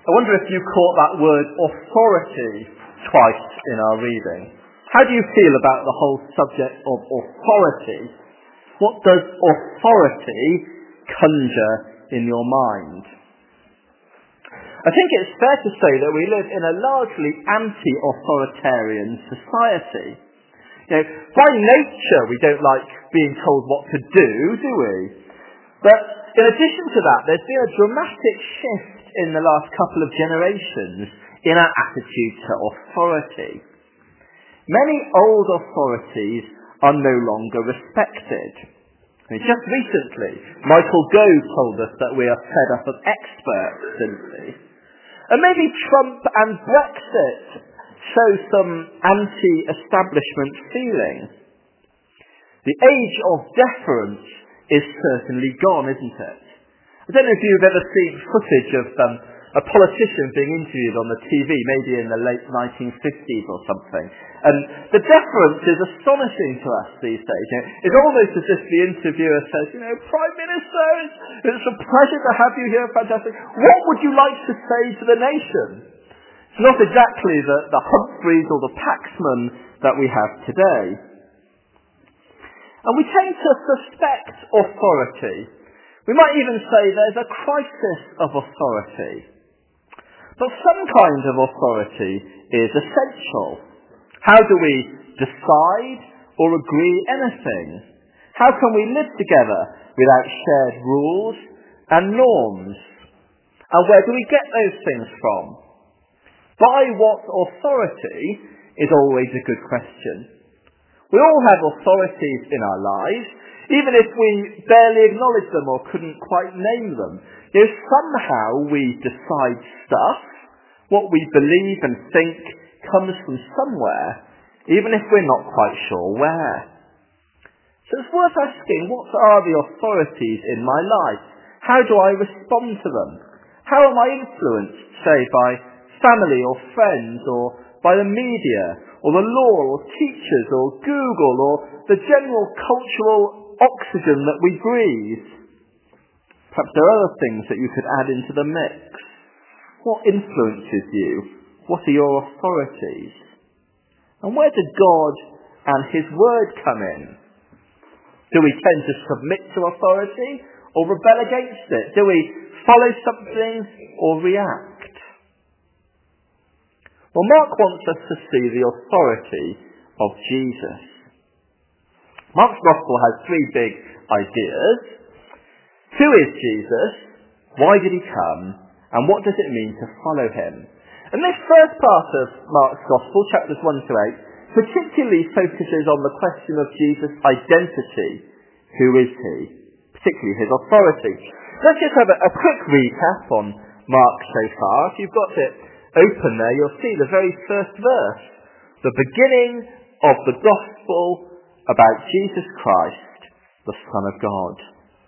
I wonder if you caught that word authority twice in our reading. How do you feel about the whole subject of authority? What does authority conjure in your mind? I think it's fair to say that we live in a largely anti-authoritarian society. By nature we don't like being told what to do we? But in addition to that, there's been a dramatic shift in the last couple of generations in our attitude to authority. Many old authorities are no longer respected. Just recently, Michael Gove told us that we are fed up of experts, didn't we? And maybe Trump and Brexit show some anti-establishment feeling. The age of deference is certainly gone, isn't it? I don't know if you've ever seen footage of a politician being interviewed on the TV, maybe in the late 1950s or something. And the deference is astonishing to us these days. It's almost as if the interviewer says, Prime Minister, it's a pleasure to have you here, fantastic. What would you like to say to the nation? It's not exactly the Humphreys or the Paxman that we have today. And we tend to suspect authority. We might even say there's a crisis of authority. But some kind of authority is essential. How do we decide or agree anything? How can we live together without shared rules and norms? And where do we get those things from? By what authority is always a good question. We all have authorities in our lives, even if we barely acknowledge them or couldn't quite name them. Somehow we decide stuff. What we believe and think comes from somewhere, even if we're not quite sure where. So it's worth asking, what are the authorities in my life? How do I respond to them? How am I influenced, say, by family or friends, or by the media, or the law, or teachers, or Google, or the general cultural oxygen that we breathe? Perhaps there are other things that you could add into the mix. What influences you? What are your authorities? And where do God and His Word come in? Do we tend to submit to authority or rebel against it? Do we follow something or react? Well, Mark wants us to see the authority of Jesus. Mark's Gospel has three big ideas. Who is Jesus? Why did He come? And what does it mean to follow Him? And this first part of Mark's Gospel, chapters 1 to 8, particularly focuses on the question of Jesus' identity. Who is He? Particularly His authority. Let's just have a quick recap on Mark so far. If you've got it open there, you'll see the very first verse. The beginning of the Gospel about Jesus Christ, the Son of God.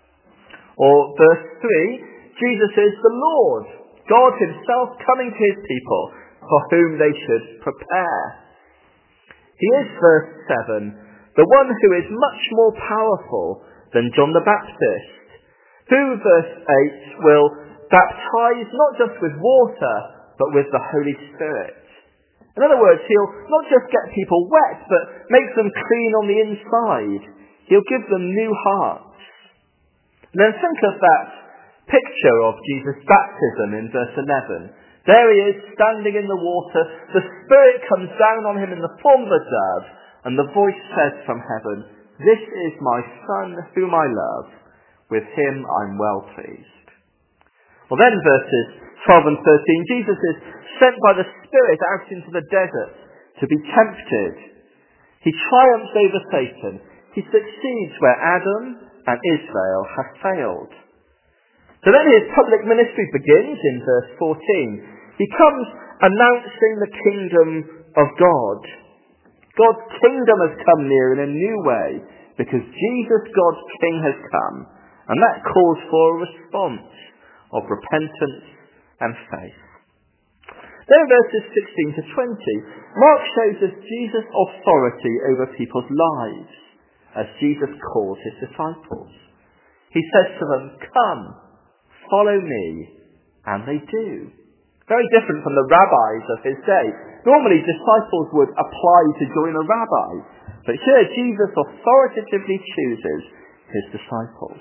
Or verse 3, Jesus is the Lord, God Himself coming to His people for whom they should prepare. He is, verse 7, the one who is much more powerful than John the Baptist, who, verse 8, will baptize not just with water, but with the Holy Spirit. In other words, He'll not just get people wet, but make them clean on the inside. He'll give them new hearts. And then think of that picture of Jesus' baptism in verse 11. There He is, standing in the water. The Spirit comes down on Him in the form of a dove, and the voice says from heaven, "This is my Son whom I love. With Him I'm well pleased." Well then, verses 12 and 13, Jesus is sent by the Spirit out into the desert to be tempted. He triumphs over Satan. He succeeds where Adam and Israel have failed. So then His public ministry begins in verse 14. He comes announcing the kingdom of God. God's kingdom has come near in a new way because Jesus, God's King, has come. And that calls for a response of repentance and faith. Then in verses 16 to 20, Mark shows us Jesus' authority over people's lives as Jesus calls His disciples. He says to them, "Come, follow me," and they do. Very different from the rabbis of his day. Normally, disciples would apply to join a rabbi. But here, Jesus authoritatively chooses his disciples.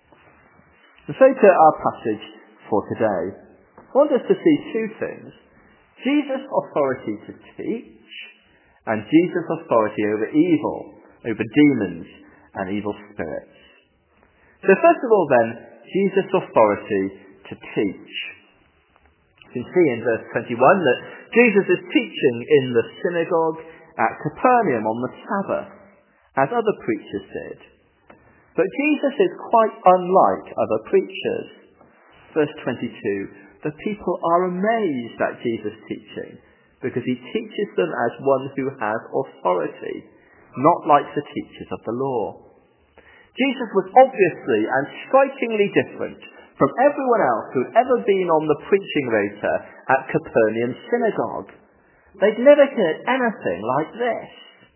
And so to our passage for today. I want us to see two things. Jesus' authority to teach, and Jesus' authority over evil, over demons and evil spirits. So first of all then, Jesus' authority to teach. You can see in verse 21 that Jesus is teaching in the synagogue at Capernaum on the Sabbath, as other preachers did. But Jesus is quite unlike other preachers. Verse 22, the people are amazed at Jesus' teaching, because he teaches them as one who has authority, not like the teachers of the law. Jesus was obviously and strikingly different from everyone else who had ever been on the preaching rota at Capernaum synagogue. They'd never heard anything like this.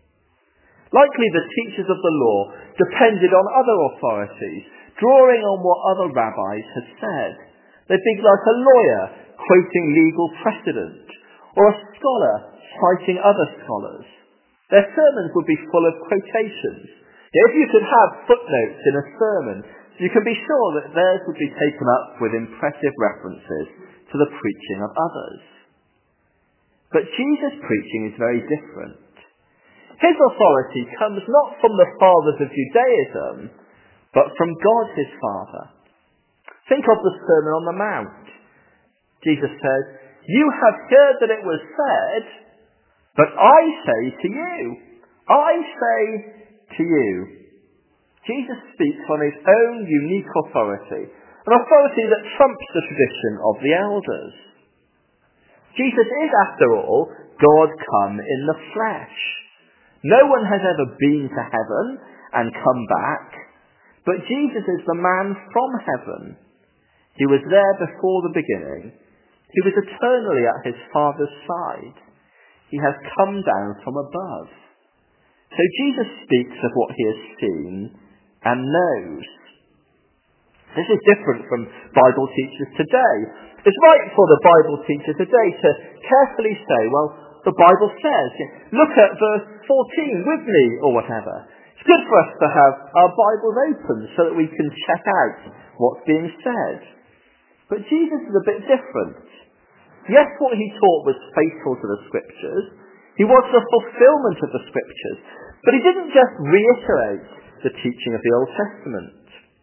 Likely the teachers of the law depended on other authorities, drawing on what other rabbis had said. They'd be like a lawyer quoting legal precedent, or a scholar citing other scholars. Their sermons would be full of quotations. If you could have footnotes in a sermon, you can be sure that theirs would be taken up with impressive references to the preaching of others. But Jesus' preaching is very different. His authority comes not from the fathers of Judaism, but from God his Father. Think of the Sermon on the Mount. Jesus says, "You have heard that it was said, but I say to you." I say to you. Jesus speaks on his own unique authority, an authority that trumps the tradition of the elders. Jesus is, after all, God come in the flesh. No one has ever been to heaven and come back, but Jesus is the man from heaven. He was there before the beginning. He was eternally at his Father's side. He has come down from above. So Jesus speaks of what he has seen and knows. This is different from Bible teachers today. It's right for the Bible teacher today to carefully say, well, the Bible says, look at verse 14 with me, or whatever. It's good for us to have our Bibles open so that we can check out what's being said. But Jesus is a bit different. Yes, what he taught was faithful to the Scriptures. He was the fulfillment of the Scriptures. But he didn't just reiterate the teaching of the Old Testament.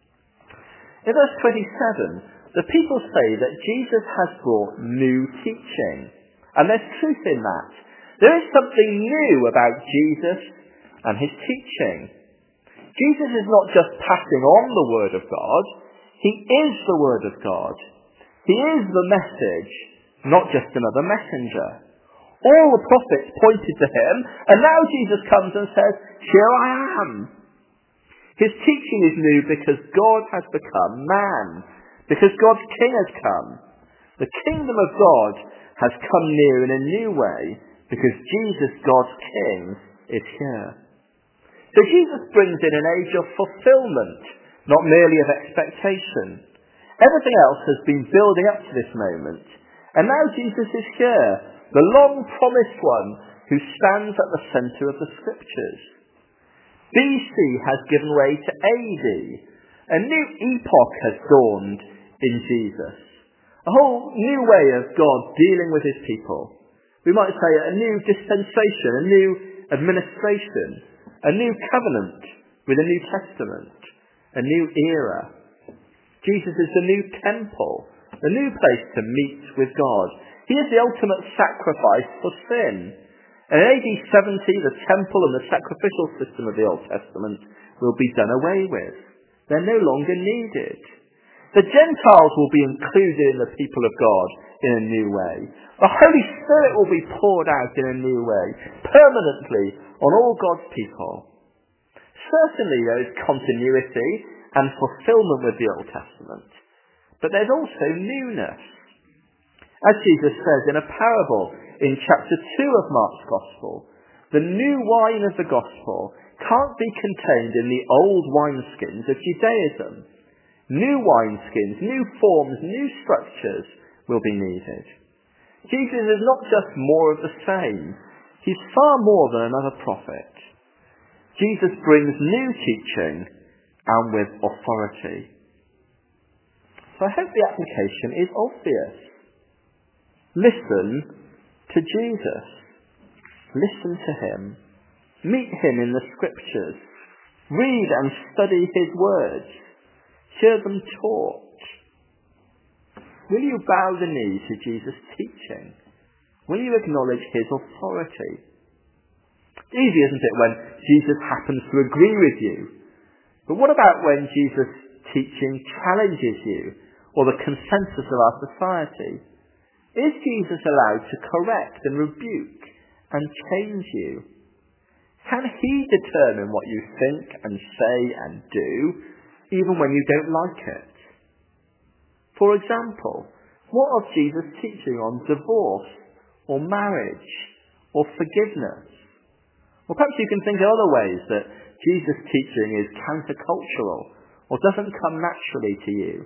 In verse 27, the people say that Jesus has brought new teaching. And there's truth in that. There is something new about Jesus and his teaching. Jesus is not just passing on the Word of God. He is the Word of God. He is the message, not just another messenger. All the prophets pointed to him, and now Jesus comes and says, "Here I am." His teaching is new because God has become man, because God's King has come. The kingdom of God has come near in a new way, because Jesus, God's King, is here. So Jesus brings in an age of fulfillment, not merely of expectation. Everything else has been building up to this moment, and now Jesus is here, the long-promised one who stands at the centre of the Scriptures. BC has given way to AD. A new epoch has dawned in Jesus. A whole new way of God dealing with his people. We might say a new dispensation, a new administration, a new covenant with a new testament, a new era. Jesus is the new temple, the new place to meet with God. He is the ultimate sacrifice for sin. In AD 70, the temple and the sacrificial system of the Old Testament will be done away with. They're no longer needed. The Gentiles will be included in the people of God in a new way. The Holy Spirit will be poured out in a new way, permanently on all God's people. Certainly there is continuity and fulfillment with the Old Testament, but there's also newness. As Jesus says in a parable in chapter 2 of Mark's Gospel, the new wine of the Gospel can't be contained in the old wineskins of Judaism. New wineskins, new forms, new structures will be needed. Jesus is not just more of the same. He's far more than another prophet. Jesus brings new teaching and with authority. So I hope the application is obvious. Listen to Jesus. Listen to him. Meet him in the scriptures. Read and study his words. Hear them taught. Will you bow the knee to Jesus' teaching? Will you acknowledge his authority? It's easy, isn't it, when Jesus happens to agree with you? But what about when Jesus' teaching challenges you, or the consensus of our society? Is Jesus allowed to correct and rebuke and change you? Can he determine what you think and say and do, even when you don't like it? For example, what of Jesus' teaching on divorce, or marriage, or forgiveness? Or perhaps you can think of other ways that Jesus' teaching is countercultural, or doesn't come naturally to you.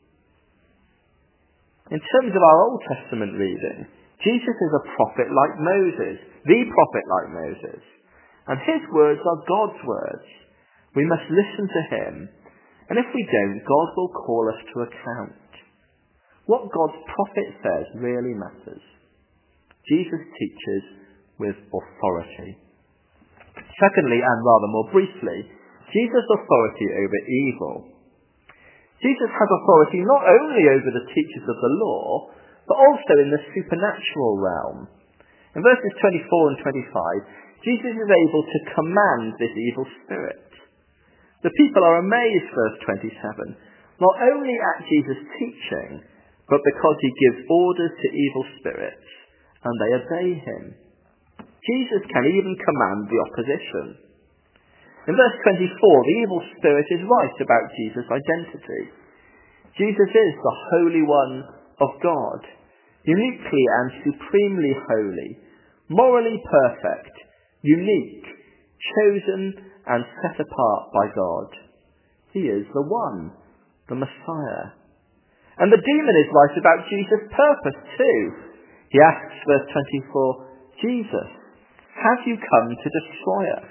In terms of our Old Testament reading, Jesus is a prophet like Moses, the prophet like Moses. And his words are God's words. We must listen to him, and if we don't, God will call us to account. What God's prophet says really matters. Jesus teaches with authority. Secondly, and rather more briefly, Jesus' authority over evil. Jesus has authority not only over the teachers of the law, but also in the supernatural realm. In verses 24 and 25, Jesus is able to command this evil spirit. The people are amazed, verse 27, not only at Jesus' teaching, but because he gives orders to evil spirits, and they obey him. Jesus can even command the opposition. In verse 24, the evil spirit is right about Jesus' identity. Jesus is the Holy One of God, uniquely and supremely holy, morally perfect, unique, chosen and set apart by God. He is the One, the Messiah. And the demon is right about Jesus' purpose too. He asks, verse 24, Jesus, have you come to destroy us?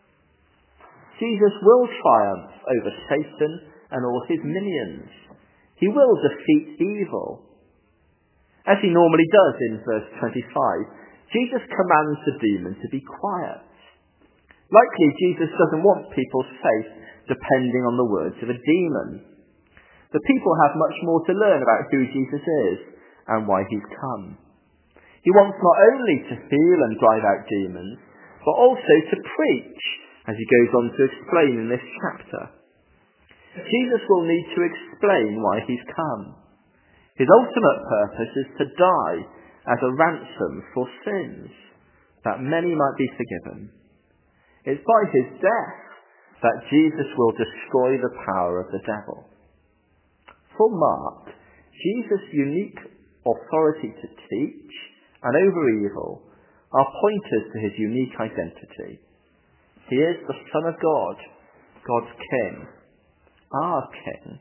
Jesus will triumph over Satan and all his minions. He will defeat evil. As he normally does in verse 25, Jesus commands the demon to be quiet. Likely Jesus doesn't want people's faith depending on the words of a demon. The people have much more to learn about who Jesus is and why he's come. He wants not only to heal and drive out demons, but also to preach, as he goes on to explain in this chapter. Jesus will need to explain why he's come. His ultimate purpose is to die as a ransom for sins, that many might be forgiven. It's by his death that Jesus will destroy the power of the devil. For Mark, Jesus' unique authority to teach and over evil are pointers to his unique identity. He is the Son of God, God's King, our King.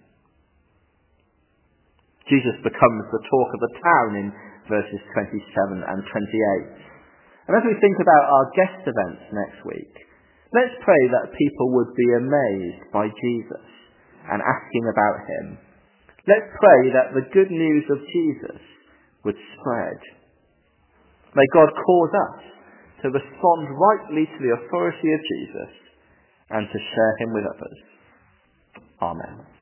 Jesus becomes the talk of the town in verses 27 and 28. And as we think about our guest events next week, let's pray that people would be amazed by Jesus and asking about him. Let's pray that the good news of Jesus would spread. May God cause us to respond rightly to the authority of Jesus and to share him with others. Amen.